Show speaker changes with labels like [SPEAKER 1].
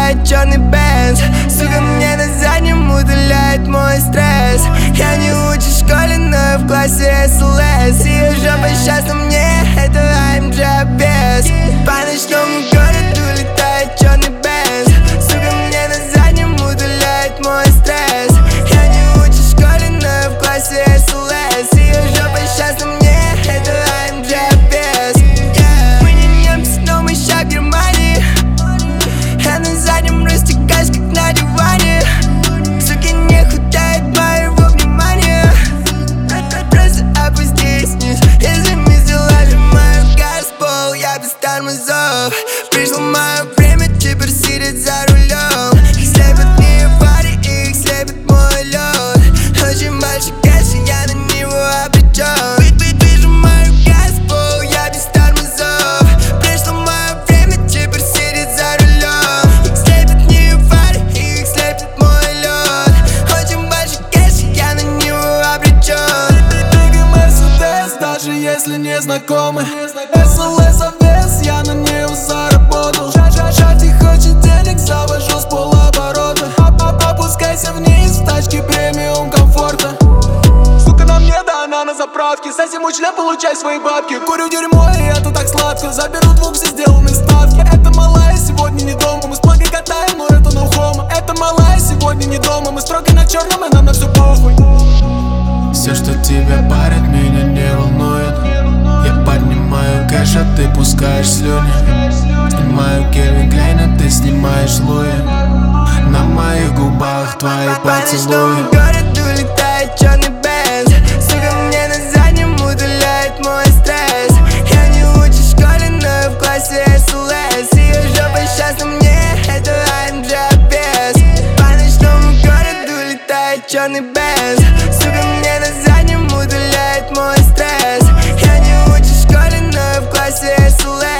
[SPEAKER 1] улетает черный Бенз. Сука, мне на заднем удаляет мой стресс. Я не учусь в школе, но я в классе СЛС. Ее жопа сейчас на мне, это AMG без. По ночному городу улетает черный Бенз. Сука, мне на заднем удаляет мой стресс. Я не учусь в школе, но я в классе СЛС. Ее жопа сейчас на мне, это AMG без. Мы не немцы, но мы ща в Германии. Я на заднем растекаюсь, как на диване. Суки, не хватает моего внимания. Просто опустись вниз, если мы залаживаем газ в пол. Я без тормозов. Пришло мое время, теперь сидят за рулем. Их слепят не фары, их слепит мой лед. Очень большой кэш, и я на него обречен. Вижу мою газ в пол, я без тормозов. Пришло мое время, теперь сидят за рулем. Их слепят не фары, их слепит мой лед. Очень большой кэш, и я на него обречен.
[SPEAKER 2] Двигай Мерседес, даже если не знакомы. СЛС обвес, я на нее заработал. Шати хочет денег, завожу с полоборота. Опускайся вниз в тачке премиум комфорта. Сука, на мне, да она на заправке. Соси мой член, получай свои бабки. Курю дерьмо, и это так сладко. Заберу двух, все сделаны ставки. Это малая, сегодня не дома. Мы с плагой катаем, но это no homo. Это малая, сегодня не дома. Мы строго на черном, и нам на все похуй.
[SPEAKER 3] Все, что тебя парит, меня не волнует. Я поднимаю кэш, а ты пускаешь слюни. Снимаю Кельвин Клейн, а ты снимаешь Луи. На моих губах твои поцелуи.
[SPEAKER 1] По городу улетает черный Бенз. Сука, мне на заднем удаляет мой стресс. Я не учусь в школе, но я в классе СЛС. Ее жопа сейчас на мне, это AMG без. По ночному городу улетает черный Бенз. Сука, мне на заднем удаляет мой стресс. Я не учусь в школе, но я в классе СЛС.